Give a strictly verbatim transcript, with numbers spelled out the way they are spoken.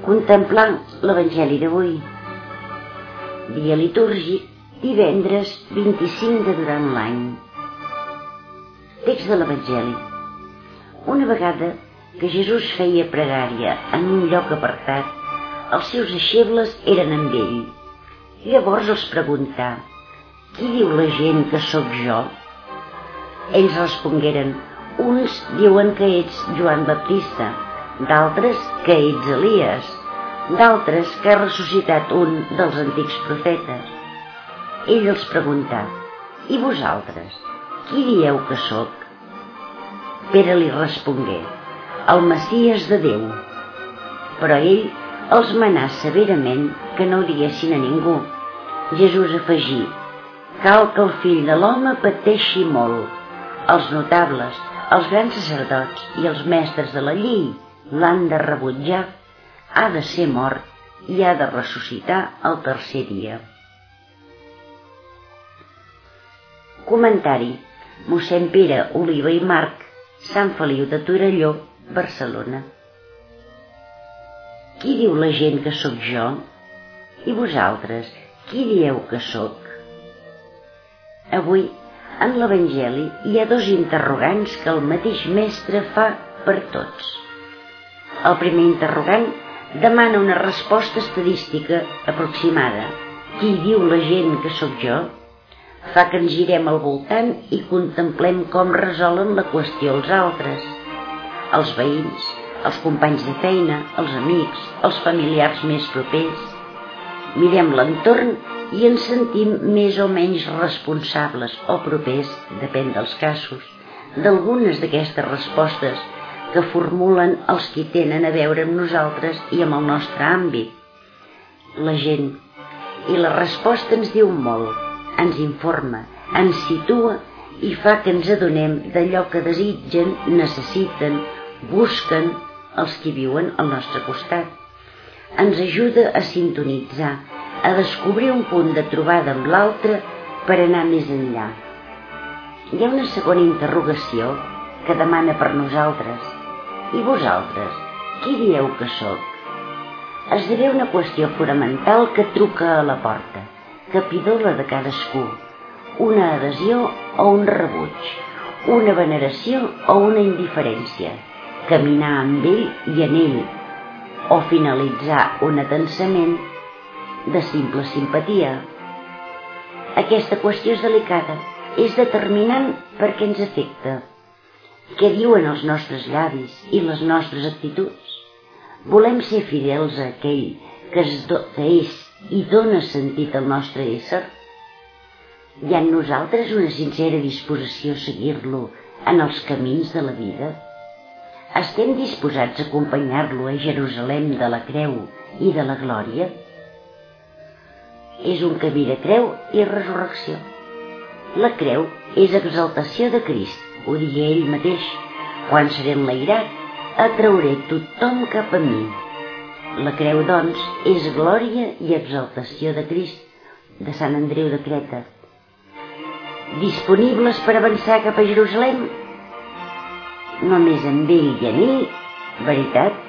Contemplar l'Evangeli d'avui. Dia litúrgic, divendres vint-i-cinc de durant l'any. Text de l'Evangeli. Una vegada que Jesús feia pregària en un lloc apartat, els seus deixebles eren amb ell. Llavors els preguntà: «Qui diu la gent que sóc jo?» Ells respongueren: «Uns diuen que ets Joan Baptista, d'altres que ets Elies, d'altres que ha ressuscitat un dels antics profetes». Ell els preguntà: «I vosaltres, qui dieu que sóc?» Pere li respongué: «El Messies de Déu». Però ell els manà severament que no ho diguessin a ningú. Jesús afegí: «Cal que el fill de l'home pateixi molt. Els notables, els grans sacerdots i els mestres de la llei l'han de rebutjar, ha de ser mort i ha de ressuscitar el tercer dia». Comentari: mossèn Pere Oliva i March, Sant Feliu de Torelló, Barcelona. Qui diu la gent que sóc jo? I vosaltres, qui dieu que sóc? Avui, en l'Evangeli, hi ha dos interrogants que el mateix mestre fa per tots. El primer interrogant demana una resposta estadística aproximada. Qui diu la gent que sóc jo? Fa que ens girem al voltant i contemplem com resolen la qüestió els altres. Els veïns, els companys de feina, els amics, els familiars més propers. Mirem l'entorn i ens sentim més o menys responsables o propers, depèn dels casos, d'algunes d'aquestes respostes que formulen els qui tenen a veure amb nosaltres i amb el nostre àmbit. La gent. I la resposta ens diu molt, ens informa, ens situa i fa que ens adonem d'allò que desitgen, necessiten, busquen els qui viuen al nostre costat. Ens ajuda a sintonitzar, a descobrir un punt de trobada amb l'altre per anar més enllà. Hi ha una segona interrogació que demana per nosaltres: i vosaltres, qui dieu que sóc? Esdevé una qüestió fonamental que truca a la porta, que pidola de cadascú, una adhesió o un rebuig, una veneració o una indiferència, caminar amb ell i en ell, o finalitzar un atansament de simple simpatia. Aquesta qüestió és delicada, és determinant perquè ens afecta. Què diuen els nostres llavis i les nostres actituds? Volem ser fidels a aquell que és i dona sentit al nostre ésser? Hi ha en nosaltres una sincera disposició a seguir-lo en els camins de la vida? Estem disposats a acompanyar-lo a Jerusalem de la creu i de la glòria? És un camí de creu i resurrecció. La creu és exaltació de Crist, ho digué ell mateix: «Quan seré enlairat, atrauré tothom cap a mi». La creu, doncs, és glòria i exaltació de Crist, de Sant Andreu de Creta. Disponibles per avançar cap a Jerusalem? Només amb ell i en ell, veritat,